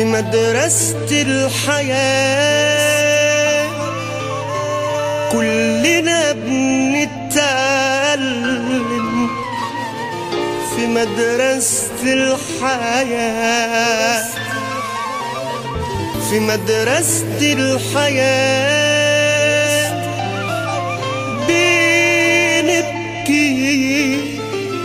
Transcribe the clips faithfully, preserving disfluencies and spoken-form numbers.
في مدرسة الحياة كلنا بنتعلم في مدرسة الحياة في مدرسة الحياة بنبكي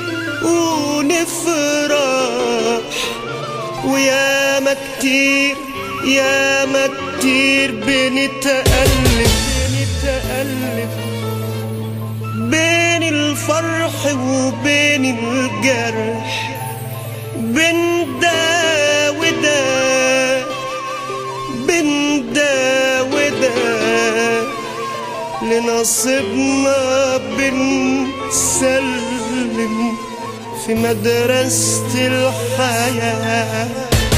ونفرح وياما كتير ياما كتير بنتألف بنتألف بين الفرح وبين الجرح بين ده وده بين ده وده لنصيبنا بنسلم في مدرسة الحياة.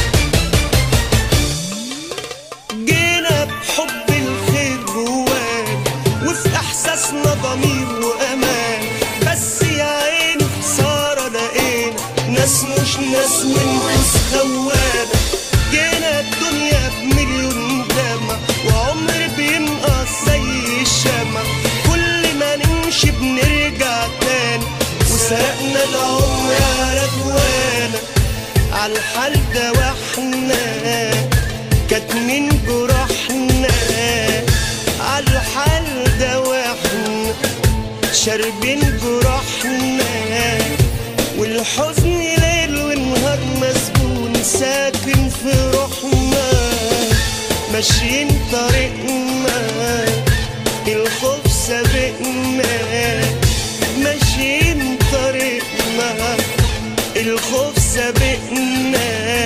جينا بحب الخير جوانا وفي احساسنا ضمير وامان، بس يا عيني خسارة لقينا ناس مش ناس ونفوس خوانة. جينا الدنيا بمليون دمع وعمر بينقص زي الشمع، كل ما نمشي بنرجع تاني وسرقنا العمر على جوانا. عالحال ده واحنا كاتمين جراحنا، عالحال ده واحنا شاربين جراحنا، والحزن ليل ونهار مسجون ساكن في روحنا. ماشيين طريقنا الخوف سابقنا، ماشيين طريقنا الخوف سابقنا،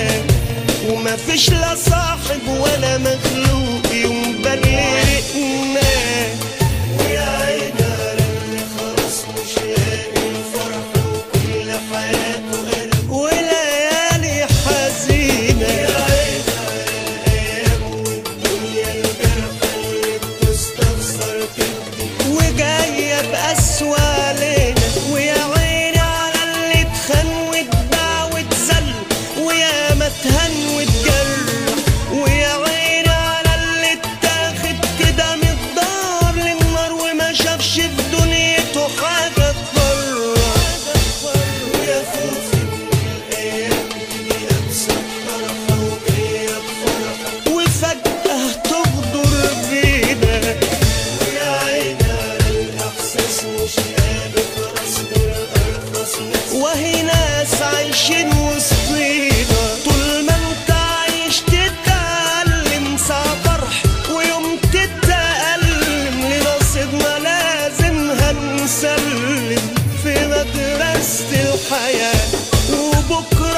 ومفيش لا صاحب ولا مخلوق يوم بلغنا. ويا عينا اللي خلاص مش لاقي الفرح وكل حياته قلب وليالي حزينة. يا عينا الايام والدنيا الجرحى اللي بتستخسر تبكي وجاية بأسوأ علينا. ويا عيني على اللي اتخان واتباع واتذل وياما اتهان واتجرح، ويا عيني على اللي اتاخد كده من الدار للنار وما شافش في دنيته حاجة تفرح. ويا خوفي من الايام دي انسى فرحة وجاية بفرحة وفجأة تغدر بينا. ويا عيني على الاحساس مش قادر اصبر ارخص ناس وهي ناس عايشين وسطينا. طول ما انت عايش تتألم ساعة فرح ويوم تتألم لنصيبنا لازم هنسلم في مدرسة الحياة. وبكرة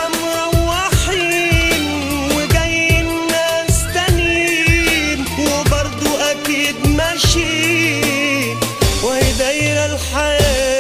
مروحين وجايين ناس تانيين وبرضو أكيد ماشيين وهي دايرة الحياة.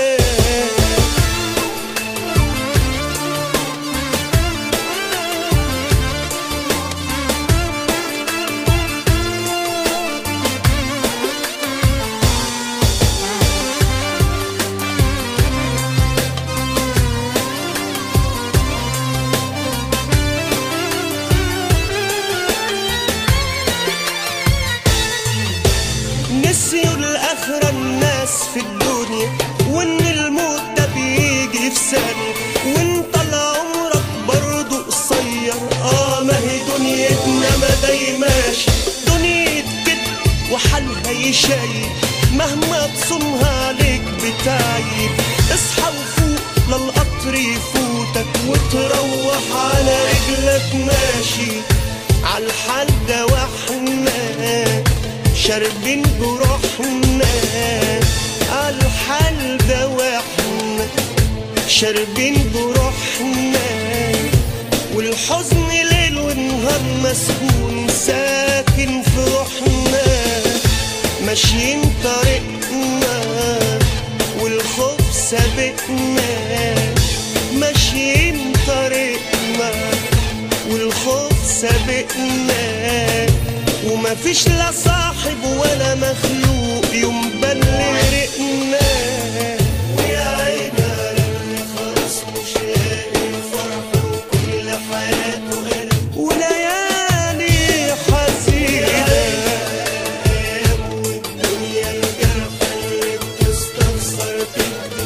نسيوا الآخرة الناس في الدنيا وإن الموت ده بيجي في ثانية، وإنت لعمرك برضه قصير. آه ما هي دنيتنا ما دايماش دنيا كده وحالها يشايب، مهما تصومها عليك بتعيب. اصحى وفوق للقطر يفوتك وتروح على رجلك ماشي. عالحال ده واحنا شاربين جروحنا، عالحال ده واحنا شاربين جروحنا، والحزن ليل ونهار مسكون ساكن في روحنا. ماشيين طريقنا والخوف سابقنا، ماشيين طريقنا والخوف سابقنا، ومفيش لا صاحب ولا مخلوق يوم بلغنا. ويا عينا اللي خلاص مش لاقي الفرح وكل حياته قلب وليالي مركب